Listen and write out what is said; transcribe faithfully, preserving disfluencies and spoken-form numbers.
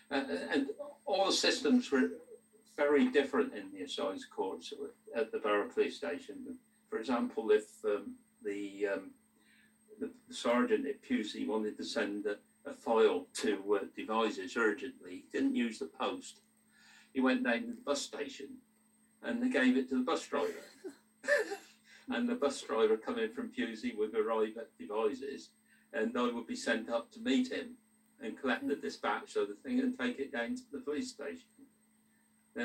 Uh, and all the systems were very different in the assize courts at the Borough Police Station. For example, if um, the, um, the sergeant at Pusey wanted to send a, a file to uh, Devizes urgently, he didn't use the post. He went down to the bus station and they gave it to the bus driver. And the bus driver coming from Pusey would arrive at Devizes and I would be sent up to meet him and collect the dispatch of the thing and take it down to the police station.